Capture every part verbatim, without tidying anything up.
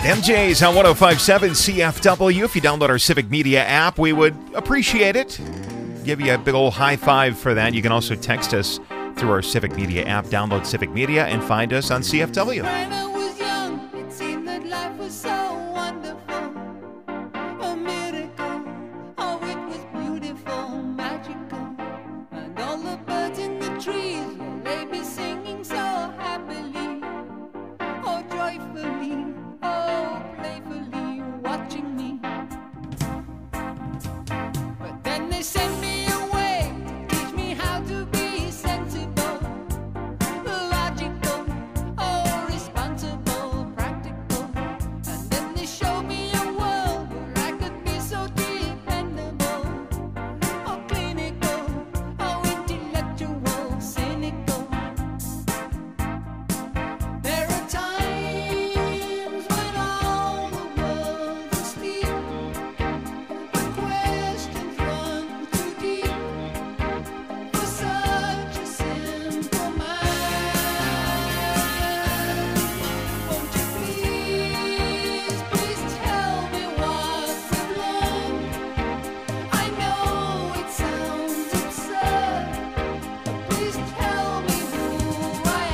M J's on one oh five point seven C F W. If you download our Civic Media app, we would appreciate it. Give you a big old high five for that. You can also text us through our Civic Media app. Download Civic Media and find us on C F W. When I was young, it seemed that life was so wonderful. A miracle. Oh, it was beautiful, magical. And all the birds in the trees, well, they be singing so happily. Oh, joyfully. Oh, playfully watching me. But then they sent me away to teach me how to be sensible, logical, oh, responsible, practical. And then they showed me a world where I could be so dependable, oh, clinical, oh, intellectual, cynical. There are times when all the world is asleep, the questions run too deep for such a simple mind. Won't you please, please tell me what we've learned? I know it sounds absurd, but please tell me who I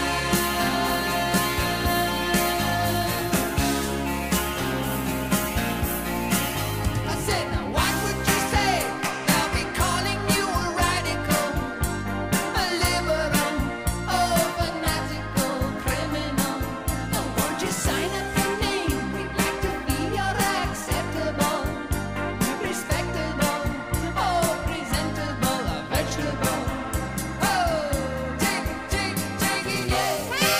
am. I said, now what would you say? They'll be calling you a radical, a liberal, oh, fanatical criminal. Oh, won't you sign up your name? We'd like to be your acceptable, respectable, oh, presentable, a vegetable. Oh, take it, take it, take it, yeah.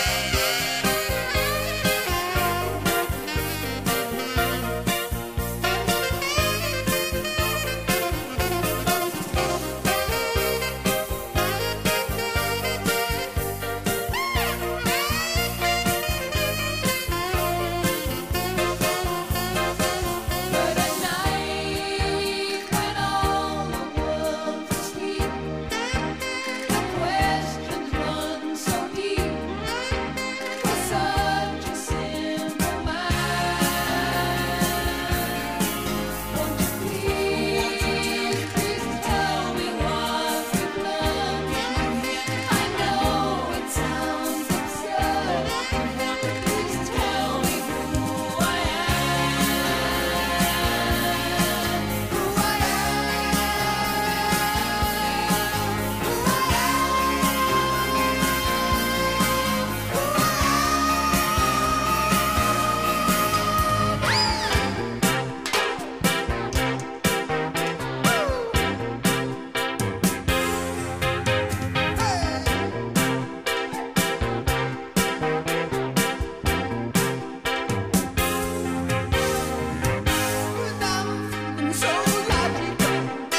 But at night, when all the world's asleep, the questions run so deep for such a simple mind. Won't you please, please tell me what we've learned? I know it sounds absurd, but please tell me who I am. Who I am so logical.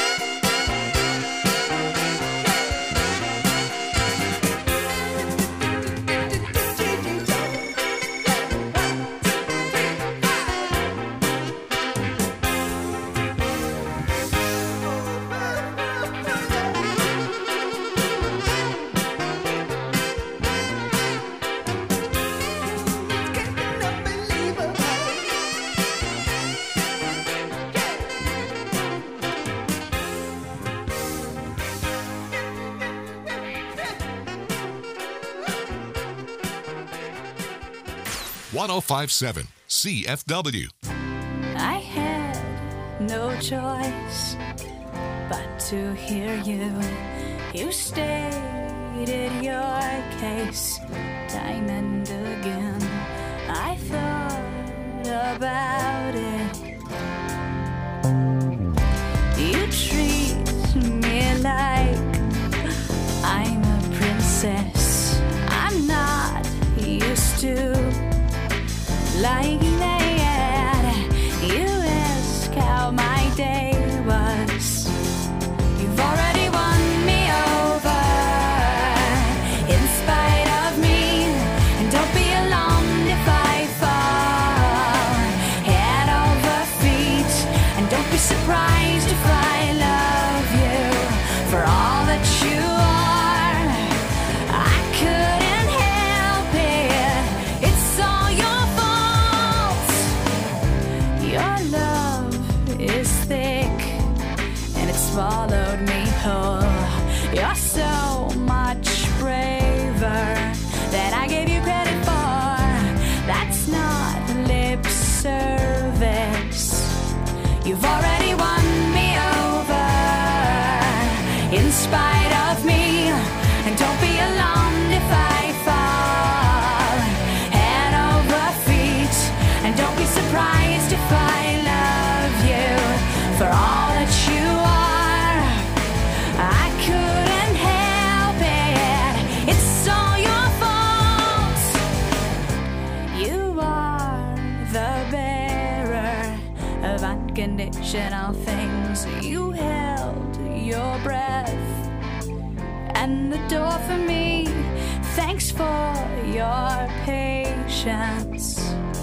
one oh five point seven C F W. I had no choice but to hear you. You stated your case time and again. I thought about it. You treat me like I'm a princess. I'm not used to like that. You ask how my day was. You've already won me over in spite of me. And don't be alarmed if I fall. unconditional things. You held your breath and the door for me. Thanks for your patience.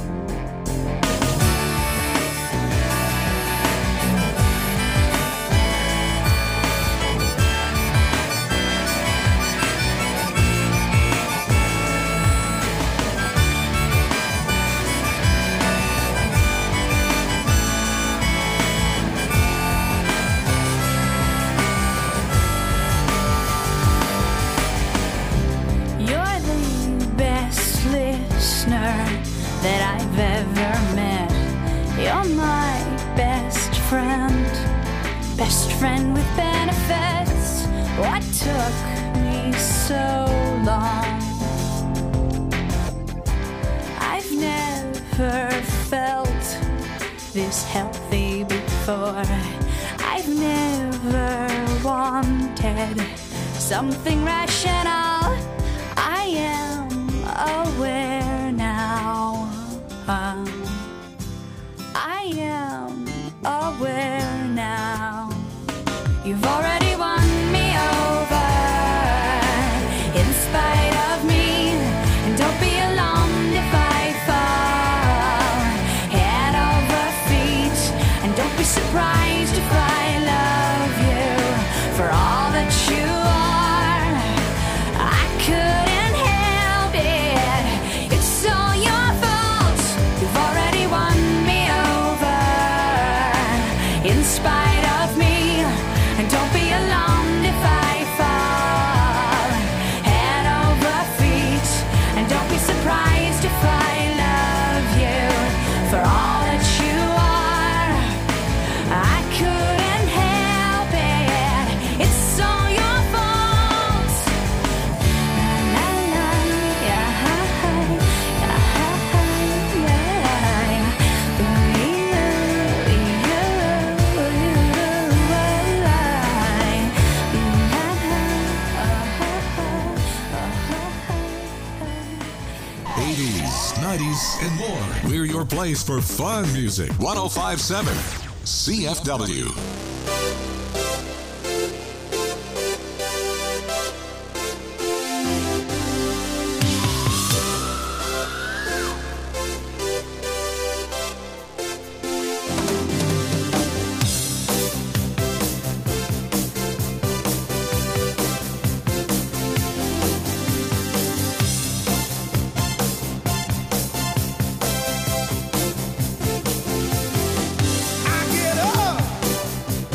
That I've ever met. You're my best friend, best friend with benefits. What took me so long? I've never felt this healthy before. I've never wanted something rational. I am aware now. Um, I am aware now. You've already won me over in spite of me. And don't be alarmed if I fall head over feet. And don't be surprised if I love you for all that you are. I couldn't help it. It's all your fault. You've already won me over in spite of me. And don't be alarmed if I fall head over feet. And don't be surprised if I love you for all that you are. I couldn't help it. It's all your fault. La, la, la, yeah, yeah, eighties, nineties, and more. We're your place for fun music. one oh five point seven C F W. I get up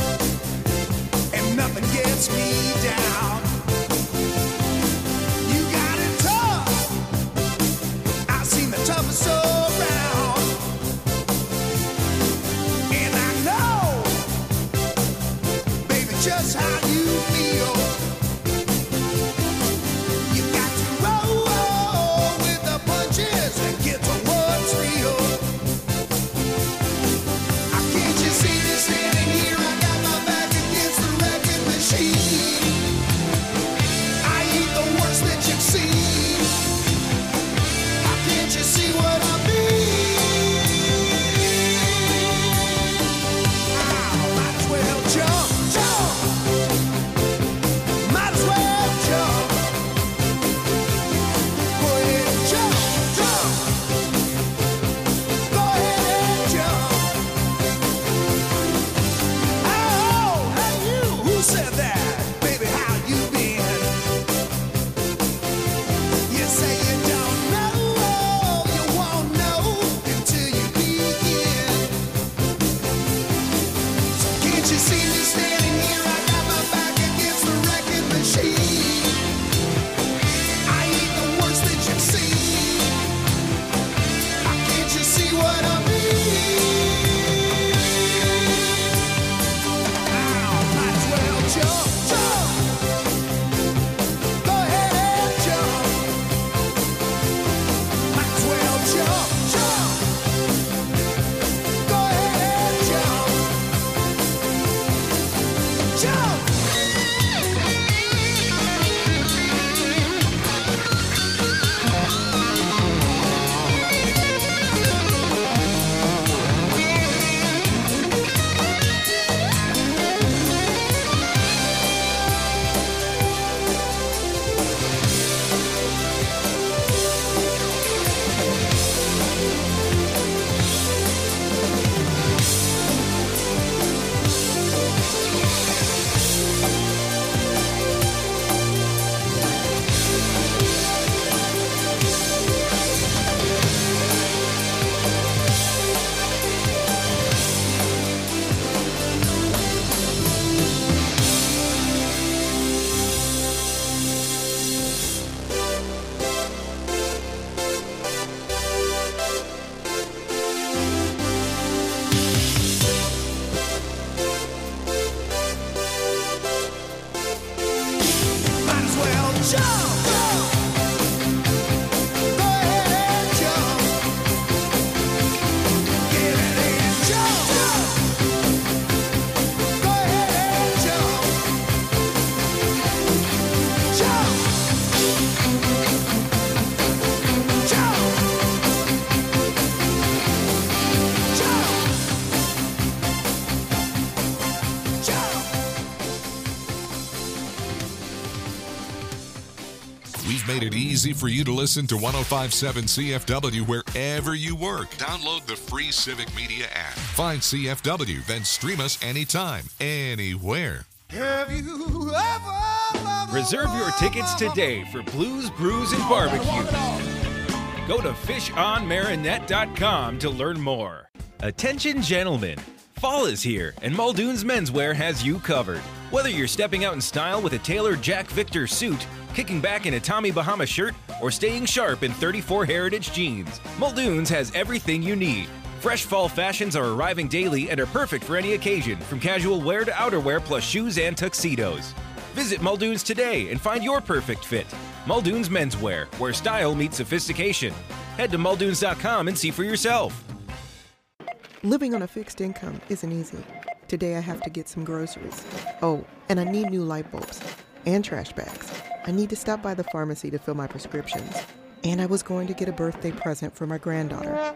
easy for you to listen to one oh five point seven C F W wherever you work. Download the free Civic Media app. Find C F W, then stream us anytime, anywhere. Have you ever Reserve your tickets today for Blues, Brews, and Barbecue. Go to fish on marinette dot com to learn more. Attention gentlemen, fall is here and Muldoon's Menswear has you covered. Whether you're stepping out in style with a tailored Jack Victor suit, kicking back in a Tommy Bahama shirt, or staying sharp in thirty-four Heritage jeans, Muldoon's has everything you need. Fresh fall fashions are arriving daily and are perfect for any occasion, from casual wear to outerwear plus shoes and tuxedos. Visit Muldoon's today and find your perfect fit. Muldoon's Menswear, where style meets sophistication. Head to muldoons dot com and see for yourself. Living on a fixed income isn't easy. Today I have to get some groceries. Oh, and I need new light bulbs and trash bags. I need to stop by the pharmacy to fill my prescriptions. And I was going to get a birthday present for my granddaughter.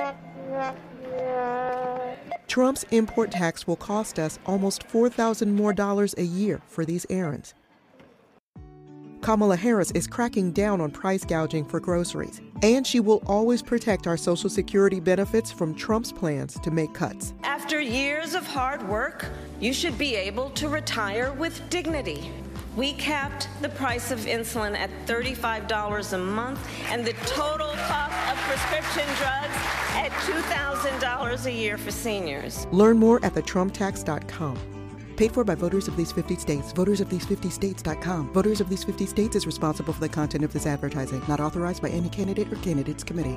Trump's import tax will cost us almost four thousand dollars more dollars a year for these errands. Kamala Harris is cracking down on price gouging for groceries, and she will always protect our Social Security benefits from Trump's plans to make cuts. After years of hard work, you should be able to retire with dignity. We capped the price of insulin at thirty-five dollars a month and the total cost of prescription drugs at two thousand dollars a year for seniors. Learn more at the trump tax dot com. Paid for by voters of these fifty states. voters of these fifty states dot com. Voters of these fifty states is responsible for the content of this advertising. Not authorized by any candidate or candidates committee.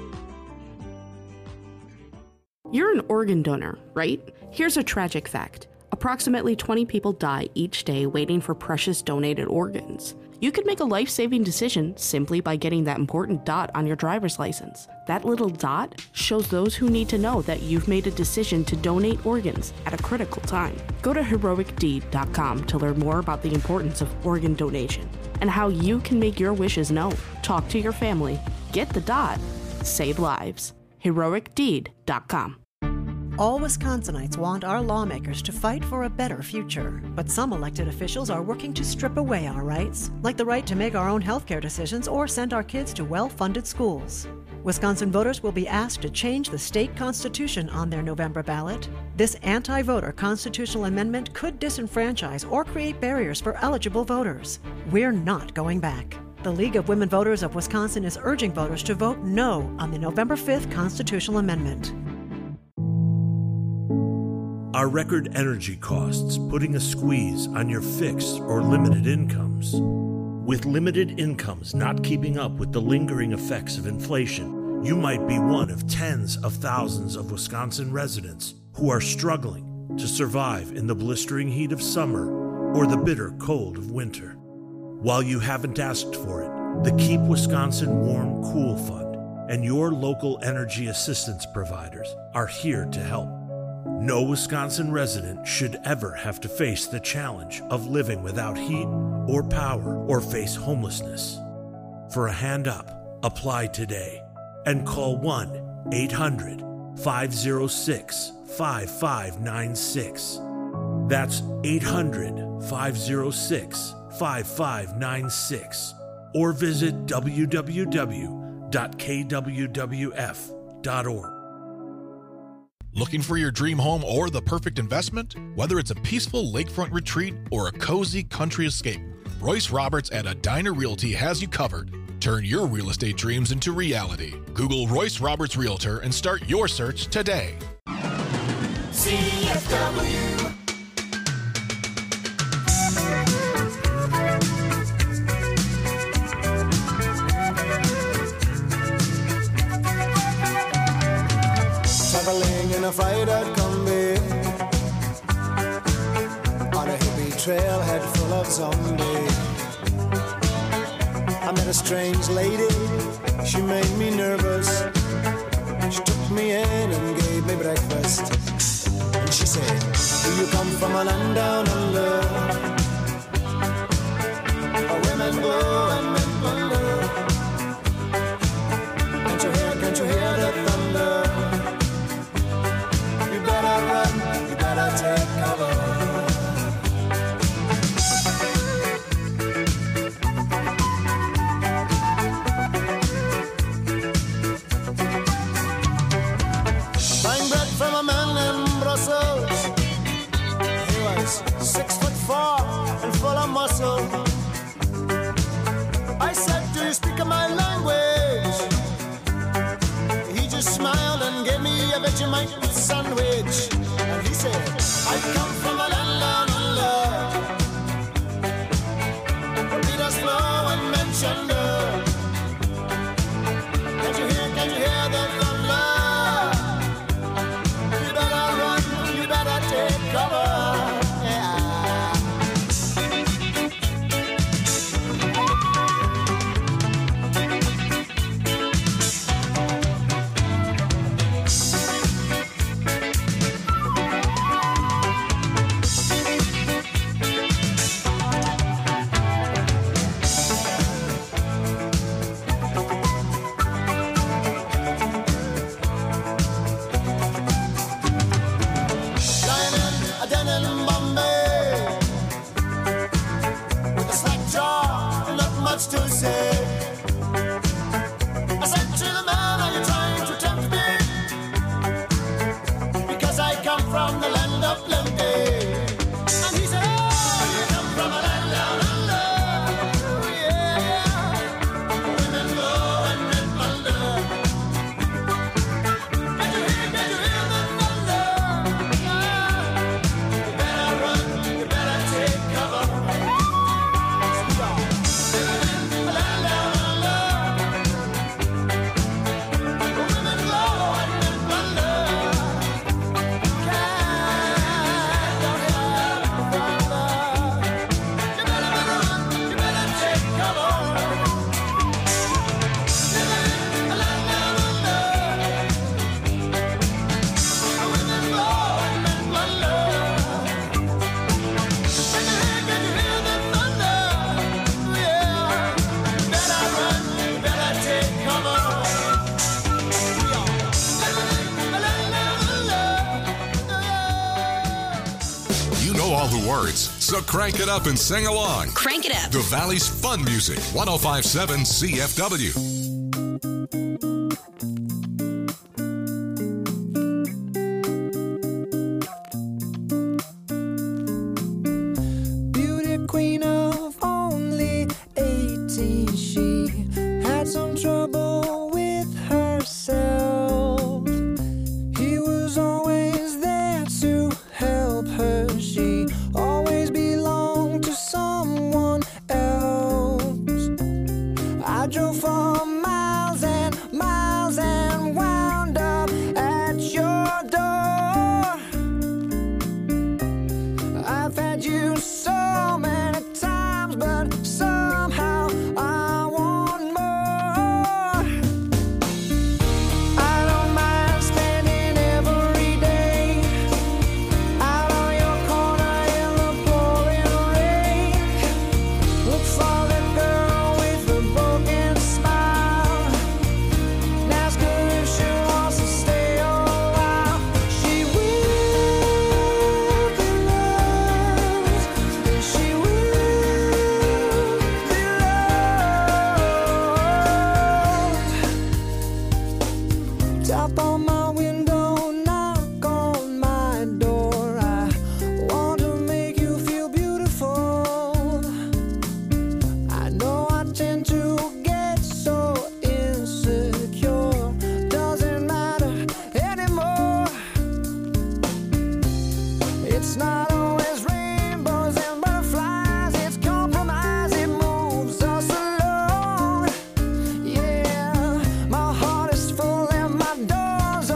You're an organ donor, right? Here's a tragic fact. Approximately twenty people die each day waiting for precious donated organs. You could make a life-saving decision simply by getting that important dot on your driver's license. That little dot shows those who need to know that you've made a decision to donate organs at a critical time. Go to heroic deed dot com to learn more about the importance of organ donation and how you can make your wishes known. Talk to your family. Get the dot. Save lives. heroic deed dot com. All Wisconsinites want our lawmakers to fight for a better future. But some elected officials are working to strip away our rights, like the right to make our own healthcare decisions or send our kids to well-funded schools. Wisconsin voters will be asked to change the state constitution on their November ballot. This anti-voter constitutional amendment could disenfranchise or create barriers for eligible voters. We're not going back. The League of Women Voters of Wisconsin is urging voters to vote no on the November fifth constitutional amendment. Are record energy costs putting a squeeze on your fixed or limited incomes? With limited incomes not keeping up with the lingering effects of inflation, you might be one of tens of thousands of Wisconsin residents who are struggling to survive in the blistering heat of summer or the bitter cold of winter. While you haven't asked for it, the Keep Wisconsin Warm Cool Fund and your local energy assistance providers are here to help. No Wisconsin resident should ever have to face the challenge of living without heat or power or face homelessness. For a hand up, apply today and call one eight hundred five oh six five five nine six. That's eight hundred five oh six five five nine six or visit w w w dot k w w f dot org. Looking for your dream home or the perfect investment? Whether it's a peaceful lakefront retreat or a cozy country escape, Royce Roberts at Edina Realty has you covered. Turn your real estate dreams into reality. Google Royce Roberts Realtor and start your search today. C F W. Traveling in a fried-out Kombi on a hippie trailhead full of zombies. I met a strange lady, she made me nervous. She took me in and gave me breakfast. And she said, do you come from a land down under, where women go and men plunder? Can't you hear, can't you hear the thunder? You better run, you better take cover. beach, and he said, I come from a land down under, where Peter's flow and mentioned her. Can you hear, can you hear the thunder? You better run, you better take cover. To say, I said to the man, are you trying to tempt me? Because I come from the land of plenty. And he said, oh, you come from a land down under. Yeah, women go and men wonder. Can you hear, can you hear the thunder? You better run, you better take cover. All the words, so crank it up and sing along. Crank it up. The Valley's fun music, one oh five point seven C F W. Beauty queen of only eighteen, she had some trouble with herself. He was always there to help her. She always belonged to someone else. I drove for miles and miles and wound up at your door. I've had you so many times, but somehow I want more. I don't mind standing every day out on your corner in the pouring rain. Look for that girl with the broken smile. Ask her if she wants to stay a while. She will be loved. She will be loved. Tap on my window, knock on my door. I want to make you feel beautiful. I know I tend to get so insecure. Doesn't matter anymore. It's not always rainbows and butterflies. It's compromise. It moves us along. Yeah, my heart is full and my doors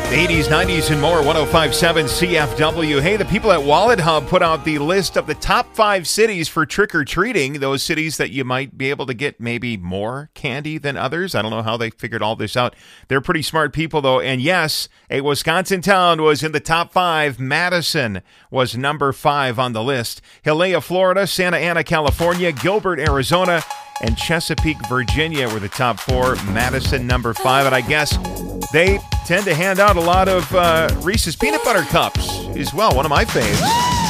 The eighties, nineties, and more, ten fifty-seven C F W. Hey, the people at Wallet Hub put out the list of the top five cities for trick-or-treating, those cities that you might be able to get maybe more candy than others. I don't know how they figured all this out. They're pretty smart people, though. And yes, a Wisconsin town was in the top five. Madison was number five on the list. Hialeah, Florida, Santa Ana, California, Gilbert, Arizona, and Chesapeake, Virginia were the top four. Madison, number five. And I guess they tend to hand out a lot of uh, Reese's Peanut Butter Cups as well. One of my faves.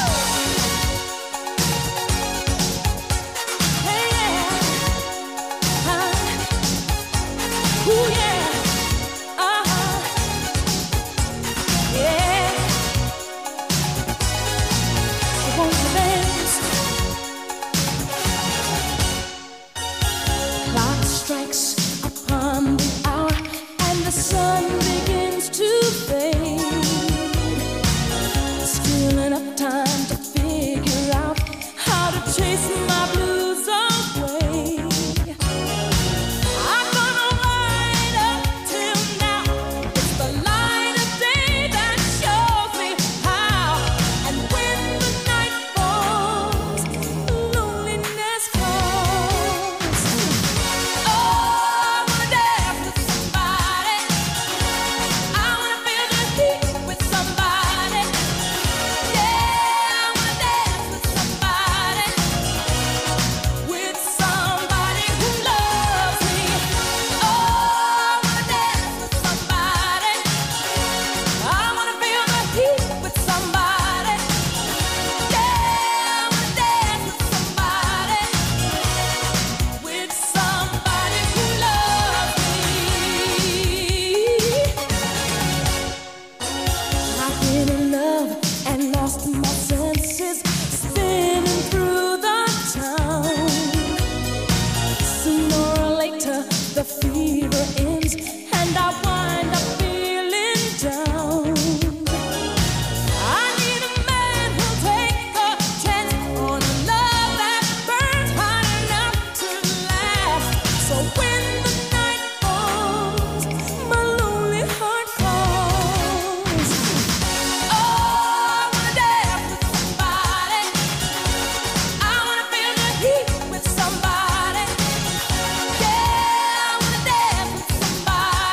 Clock strikes upon the hour and the sun begins to fade. Still enough time to figure out how to chase my blues away. I'm gonna ride up till now. It's the light of day that shows me how. And when the night falls, loneliness calls. Oh, I wanna dance with somebody. I wanna feel the heat with somebody. Yeah, I wanna dance with somebody. With somebody who loves me. Oh, I wanna dance with somebody. I wanna feel the heat with somebody. Yeah, I wanna dance with somebody. With somebody who loves me. I've been in love and lost my senses, spinning through the town. Sooner or later, the fever ends, and I wind up feeling down. I need a man who'll take a chance on a love that burns hot enough to last. So when the night falls, my lonely heart calls. Oh, I wanna dance with somebody. I wanna feel the heat with somebody. Yeah, I wanna dance with somebody.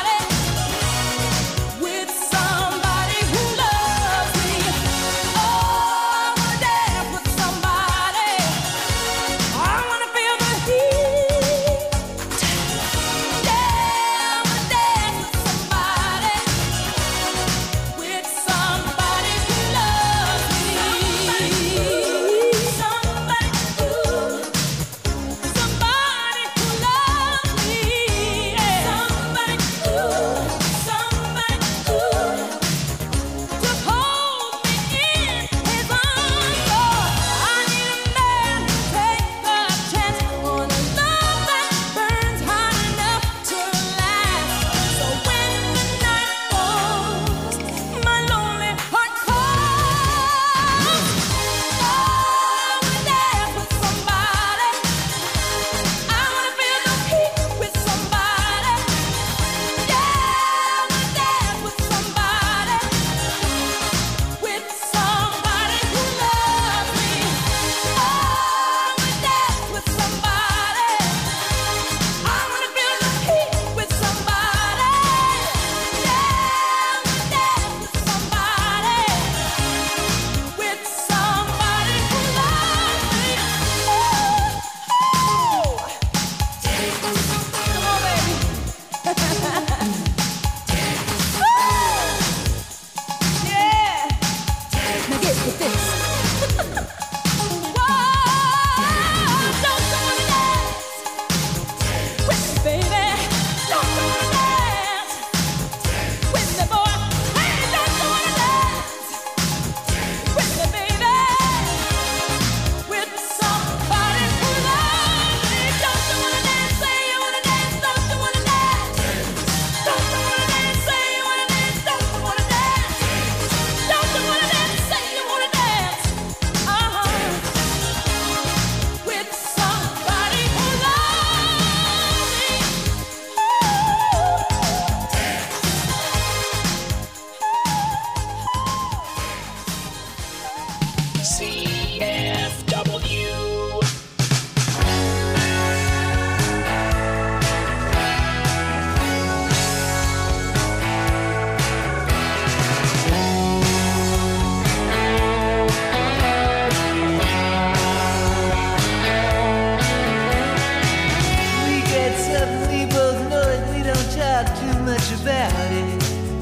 out too much about it.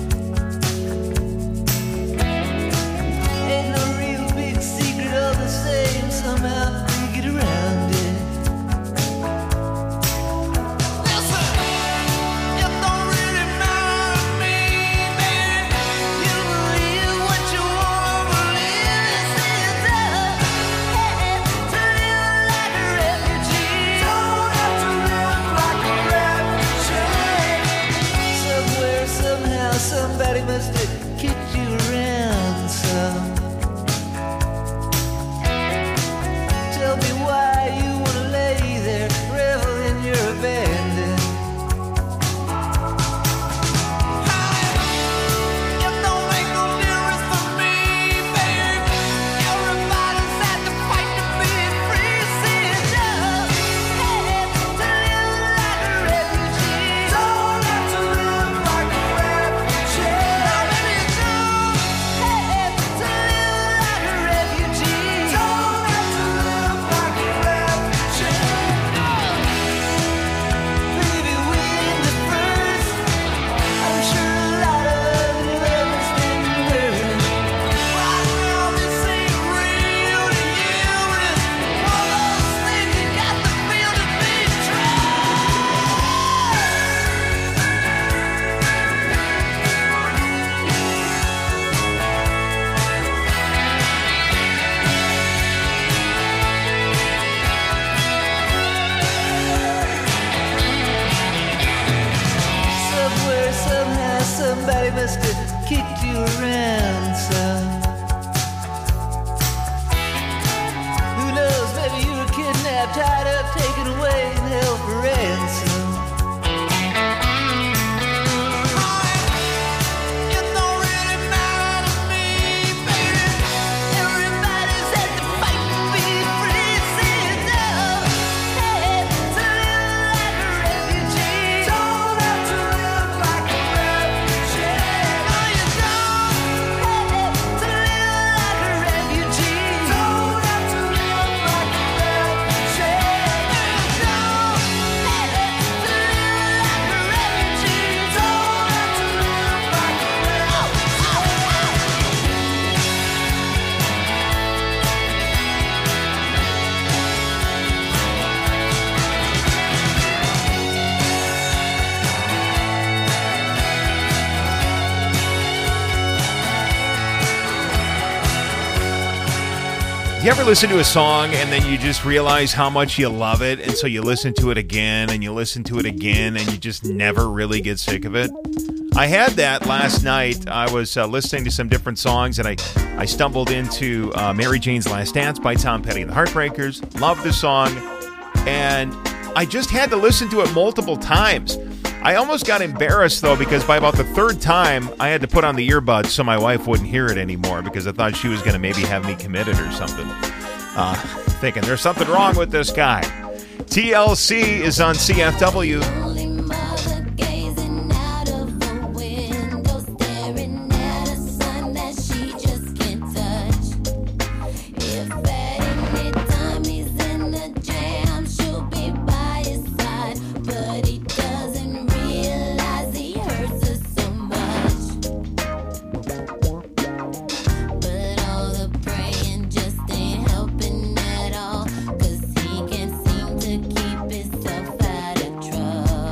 Ain't no real big secret, all the same, somehow we get around it. Somebody must have kicked you around some. Tell me why you wanna lay there, revel in your abandon. It don't make no difference for me, babe. Everybody's had to fight to be free. See it now. Hey, to live like a refugee. Don't have to live like a somebody must have kicked you around some. Who knows, maybe you were kidnapped, tied up, taken away, and held for ransom. It don't really matter to me, baby. Everybody's had to fight to be free. See it now. Hey, to live like a refugee. Don't have to live like a You ever listen to a song and then you just realize how much you love it, and so you listen to it again and you listen to it again and you just never really get sick of it? I had that last night. I was uh, listening to some different songs and I, I stumbled into uh, Mary Jane's Last Dance by Tom Petty and the Heartbreakers. Loved the song, and I just had to listen to it multiple times. I almost got embarrassed, though, because by about the third time, I had to put on the earbuds so my wife wouldn't hear it anymore, because I thought she was going to maybe have me committed or something. Uh, thinking there's something wrong with this guy. T L C is on C F W. Cause he can't seem to keep himself out of trouble.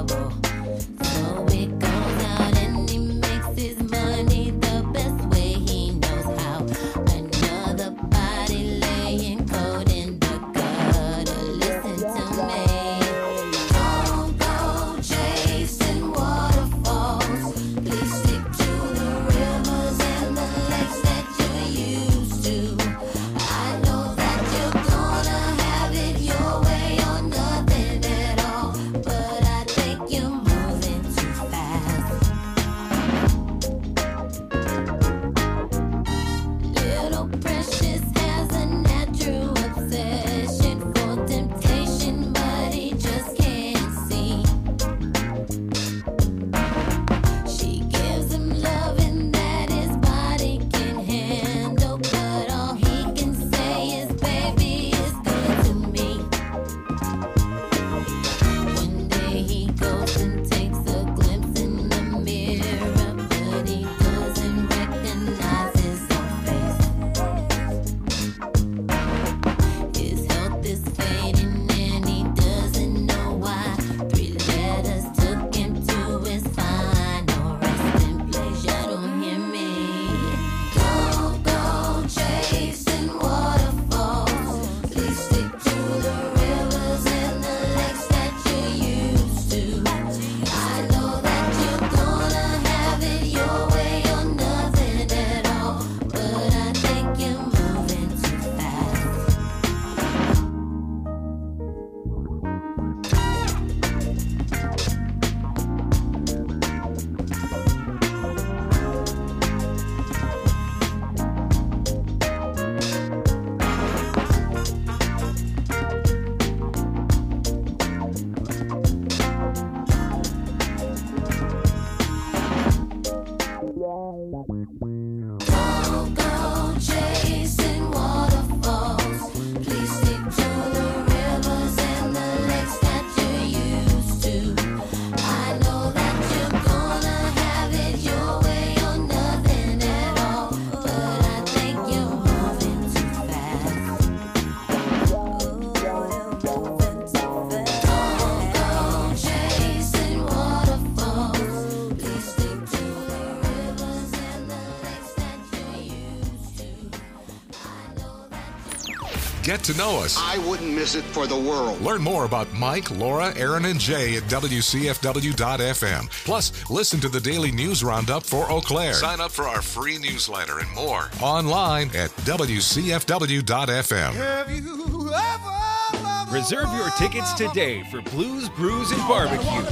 Get to know us. I wouldn't miss it for the world. Learn more about Mike, Laura, Aaron, and Jay at W C F W dot F M. Plus, listen to the daily news roundup for Eau Claire. Sign up for our free newsletter and more online at W C F W dot F M. Have you ever Reserve your tickets today for Blues, Brews, and Barbecue.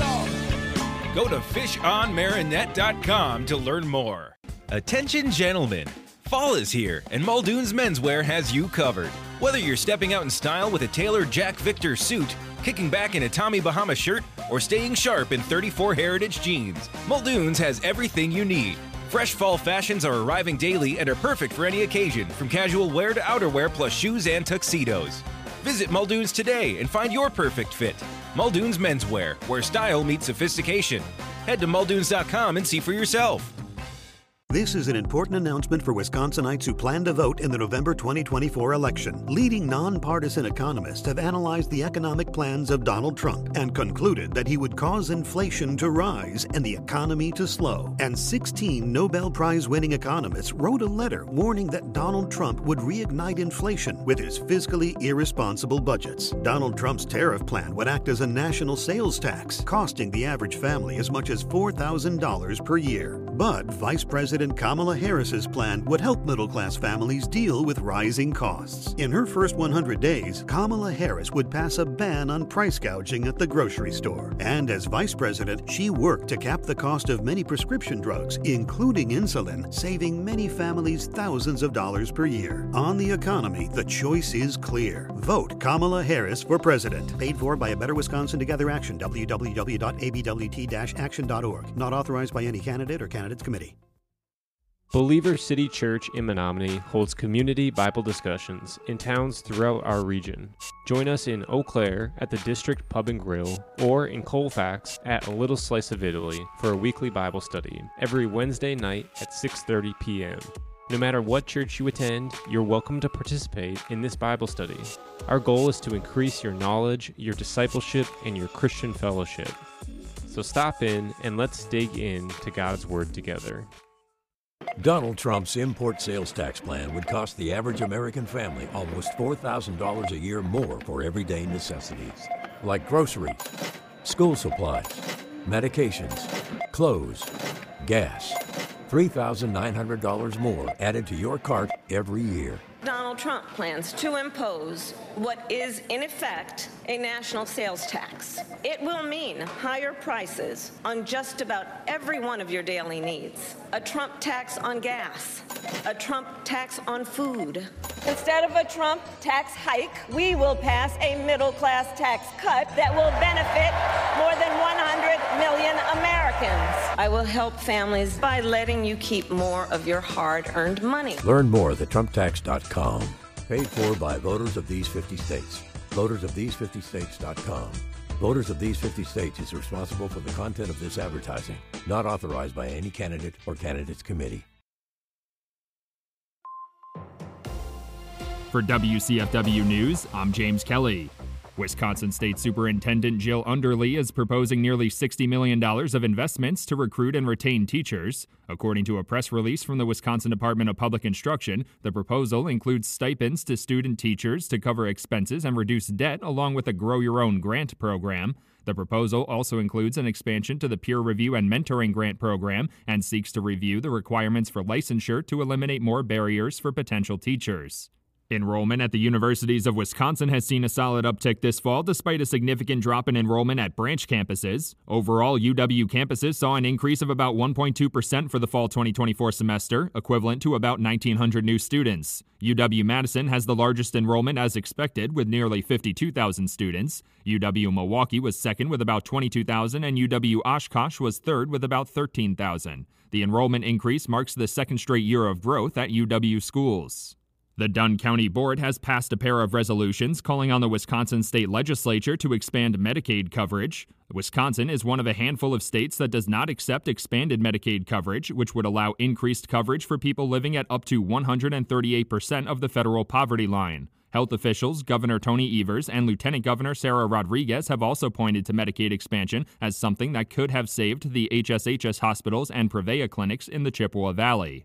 Go to fish on marinette dot com to learn more. Attention gentlemen, fall is here and Muldoon's Menswear has you covered. Whether you're stepping out in style with a tailored Jack Victor suit, kicking back in a Tommy Bahama shirt, or staying sharp in thirty-four Heritage jeans, Muldoon's has everything you need. Fresh fall fashions are arriving daily and are perfect for any occasion, from casual wear to outerwear plus shoes and tuxedos. Visit Muldoon's today and find your perfect fit. Muldoon's Menswear, where style meets sophistication. Head to muldoons dot com and see for yourself. This is an important announcement for Wisconsinites who plan to vote in the November twenty twenty-four election. Leading nonpartisan economists have analyzed the economic plans of Donald Trump and concluded that he would cause inflation to rise and the economy to slow. And sixteen Nobel Prize-winning economists wrote a letter warning that Donald Trump would reignite inflation with his fiscally irresponsible budgets. Donald Trump's tariff plan would act as a national sales tax, costing the average family as much as four thousand dollars per year. But Vice President Kamala Harris's plan would help middle-class families deal with rising costs. In her first one hundred days, Kamala Harris would pass a ban on price gouging at the grocery store. And as vice president, she worked to cap the cost of many prescription drugs, including insulin, saving many families thousands of dollars per year. On the economy, the choice is clear. Vote Kamala Harris for president. Paid for by a Better Wisconsin Together Action, w w w dot a b w t dash action dot org. Not authorized by any candidate or candidates committee. Believer City Church in Menominee holds community Bible discussions in towns throughout our region. Join us in Eau Claire at the District Pub and Grill or in Colfax at A Little Slice of Italy for a weekly Bible study every Wednesday night at six thirty p.m. No matter what church you attend, you're welcome to participate in this Bible study. Our goal is to increase your knowledge, your discipleship, and your Christian fellowship. So stop in and let's dig in to God's Word together. Donald Trump's import sales tax plan would cost the average American family almost four thousand dollars a year more for everyday necessities, like groceries, school supplies, medications, clothes, gas. three thousand nine hundred dollars more added to your cart every year. Donald Trump plans to impose what is, in effect, a national sales tax. It will mean higher prices on just about every one of your daily needs. A Trump tax on gas, a Trump tax on food. Instead of a Trump tax hike, we will pass a middle-class tax cut that will benefit more than one hundred million Americans. I will help families by letting you keep more of your hard-earned money. Learn more at trump tax dot com. Paid for by voters of these fifty states. voters of these fifty states dot com. Voters of these fifty states is responsible for the content of this advertising. Not authorized by any candidate or candidates committee. For W C F W News, I'm James Kelly. Wisconsin State Superintendent Jill Underly is proposing nearly sixty million dollars of investments to recruit and retain teachers. According to a press release from the Wisconsin Department of Public Instruction, the proposal includes stipends to student teachers to cover expenses and reduce debt, along with a Grow Your Own grant program. The proposal also includes an expansion to the peer review and mentoring grant program and seeks to review the requirements for licensure to eliminate more barriers for potential teachers. Enrollment at the universities of Wisconsin has seen a solid uptick this fall despite a significant drop in enrollment at branch campuses. Overall, U W campuses saw an increase of about one point two percent for the fall twenty twenty-four semester, equivalent to about nineteen hundred new students. U W-Madison has the largest enrollment as expected, with nearly fifty-two thousand students. U W-Milwaukee was second with about twenty-two thousand, and U W-Oshkosh was third with about thirteen thousand. The enrollment increase marks the second straight year of growth at U W schools. The Dunn County Board has passed a pair of resolutions calling on the Wisconsin State Legislature to expand Medicaid coverage. Wisconsin is one of a handful of states that does not accept expanded Medicaid coverage, which would allow increased coverage for people living at up to one hundred thirty-eight percent of the federal poverty line. Health officials, Governor Tony Evers and Lieutenant Governor Sarah Rodriguez have also pointed to Medicaid expansion as something that could have saved the H S H S hospitals and Prevea clinics in the Chippewa Valley.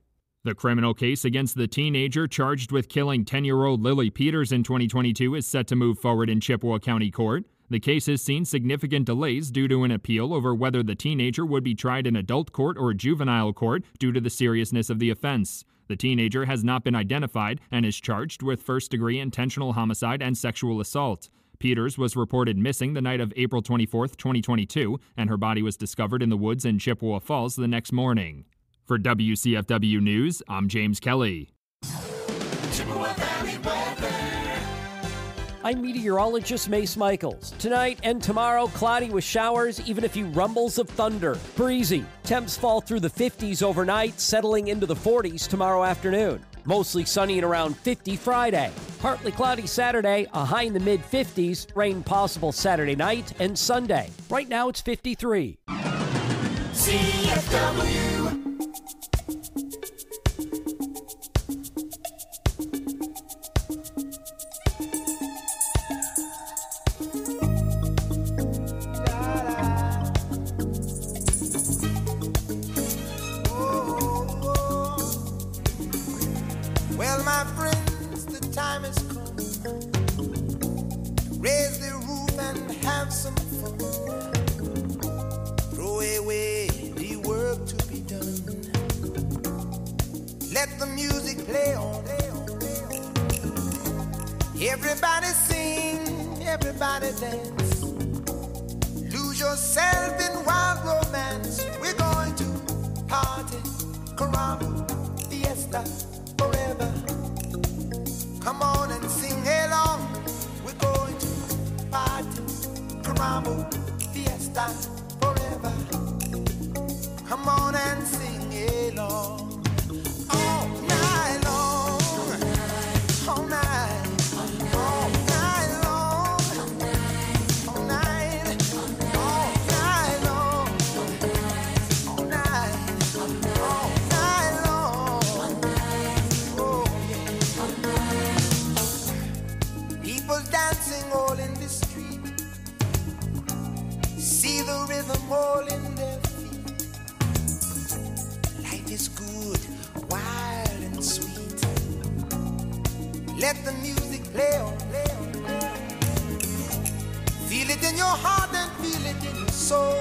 The criminal case against the teenager charged with killing ten-year-old Lily Peters in twenty twenty-two is set to move forward in Chippewa County Court. The case has seen significant delays due to an appeal over whether the teenager would be tried in adult court or juvenile court due to the seriousness of the offense. The teenager has not been identified and is charged with first-degree intentional homicide and sexual assault. Peters was reported missing the night of April twenty-fourth, twenty twenty-two, and her body was discovered in the woods in Chippewa Falls the next morning. For W C F W News, I'm James Kelly. Chippewa Valley weather. I'm meteorologist Mace Michaels. Tonight and tomorrow, cloudy with showers, even a few rumbles of thunder. Breezy. Temps fall through the fifties overnight, settling into the forties tomorrow afternoon. Mostly sunny and around fifty Friday. Partly cloudy Saturday, a high in the mid-fifties. Rain possible Saturday night and Sunday. Right now it's fifty-three. C F W. Well, my friends, the time has come. Raise the roof and have some fun. Throw away the work to be done. Let the music play on. Everybody sing, everybody dance. Lose yourself in wild romance. We're going to party, caramba, fiesta, forever. Come on and sing along. We're going to party, caramba, fiesta, forever. Come on and sing along. All night long. All night. All night long. All night. All night long. All night. All night long. Oh, yeah. People dancing all in the street. See the rhythm all in their feet. Life is good, wild and sweet. Let the music play on, play on, play on. Feel it in your heart and feel it in your soul.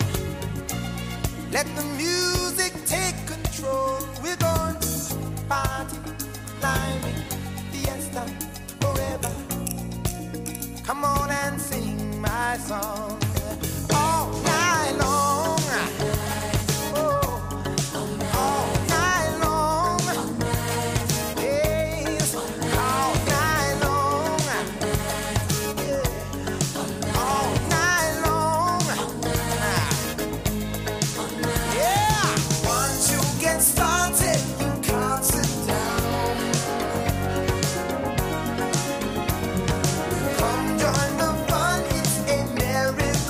Let the music take control. We're going to party, climbing, fiesta, forever. Come on and sing my song all night long. Oh, all night long. Yes, all night long. Yeah, all night long. Yeah, once you get started, you can't sit down. Come join the fun, it's a merry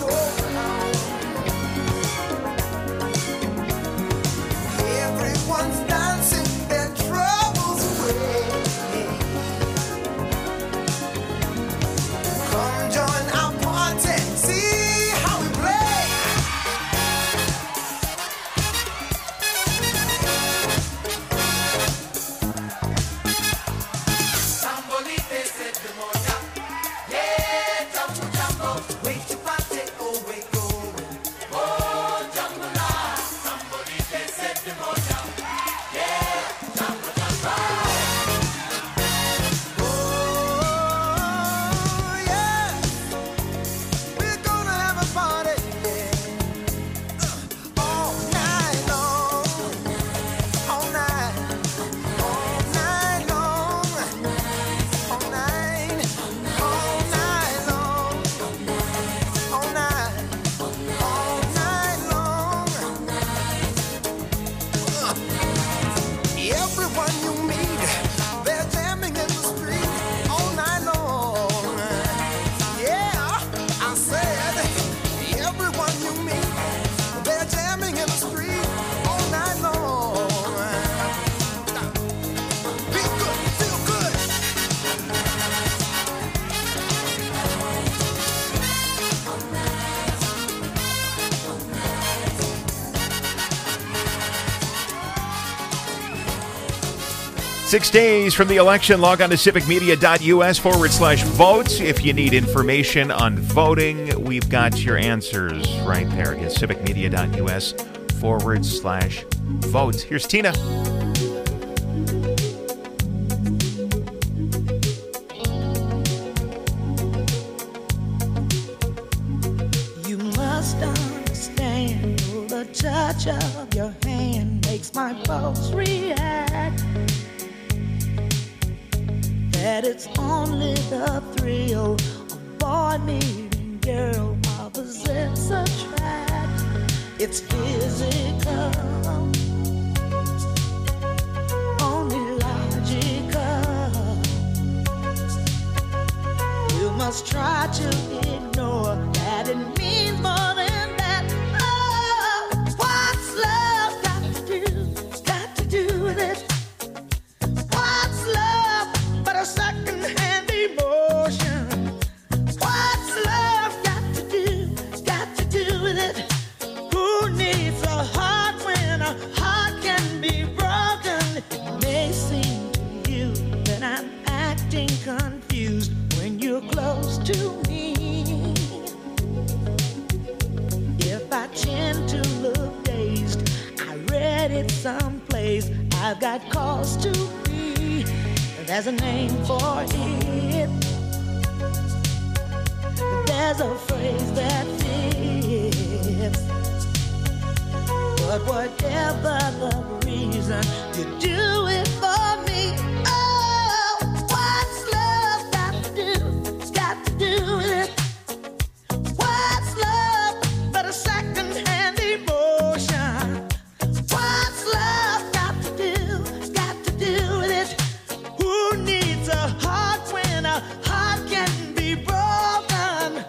Six days from the election, log on to civicmedia.us forward slash vote. If you need information on voting, we've got your answers right there. Again, civicmedia.us forward slash vote. Here's Tina. You must understand, the touch of your hand makes my pulse react. That it's only the thrill of boy meeting girl opposites attract. It's physical, only logical. You must try to ignore that it means more than that. Oh, what's love got to do? Got to do with it. What's love but a second-hand emotion? What's love got to do? Got to do with it. Who needs a heart when a heart can be broken? It may seem to you that I'm acting confused when you're close to me. If I tend to look dazed, I read it someplace. I've got cause to be. There's a name for it. There's a phrase that fits. But whatever the reason, you do it for me. Oh, what's love got to do? Got to do with it. What's love but a second-hand emotion? What's love got to do? Got to do with it. Who needs a heart when a heart can be broken?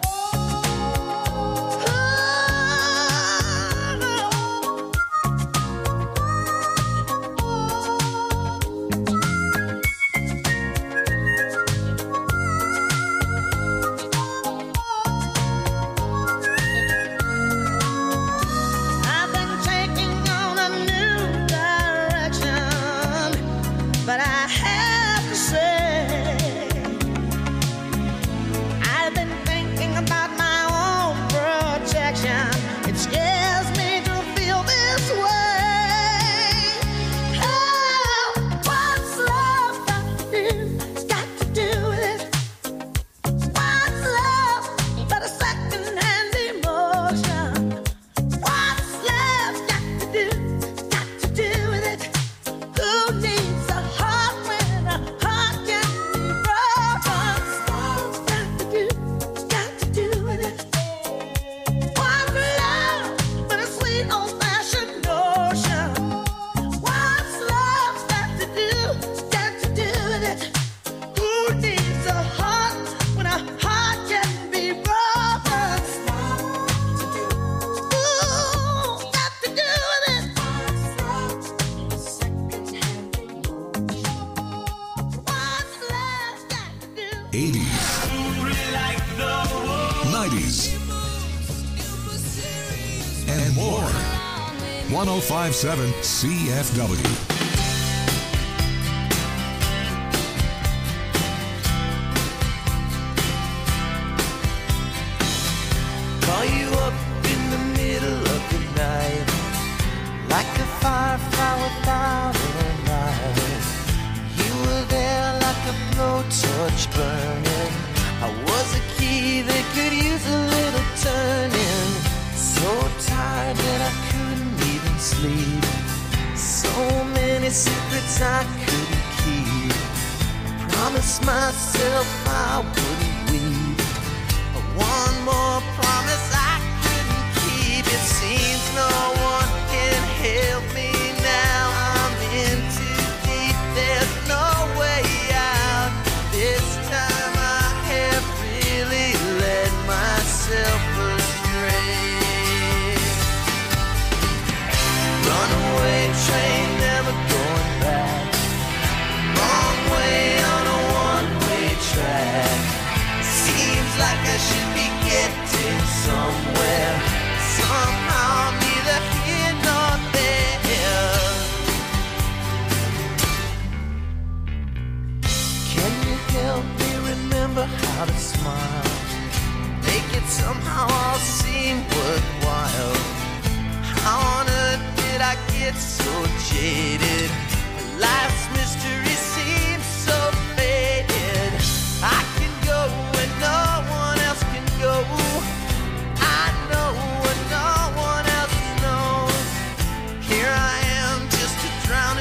I've been taking on a new direction, but I have to say, I've been thinking about my own protection. It scares me to feel this way. Oh, what's love got to do? Got to do with it. What's love but a second-hand emotion? What's love got to do? Got to do with it. Who needs a heart when a heart can be broken? What's got to do? Got to do with it. What's love but a sweet old-fashioned notion? What's love got to do? Got to do with it. Who needs a heart when a heart can be broken? Ooh, got to do with it. What's love got to do? eighties, nineties, and more. one oh five point seven C F W. Call you up in the middle of the night, like a firefly without a light. You were there like a blowtorch burning. I was a key that could use a little turning. So tired that I couldn't even sleep. So many secrets I couldn't keep. I promised myself I wouldn't weep. But one more promise I couldn't keep. It seems no one can help me now. I'm in too deep, there's no way out. This time I have really led myself astray. Runaway train, never going back. Wrong way on a one-way track. Seems like I should be getting somewhere. Somehow get so jaded. Life's mystery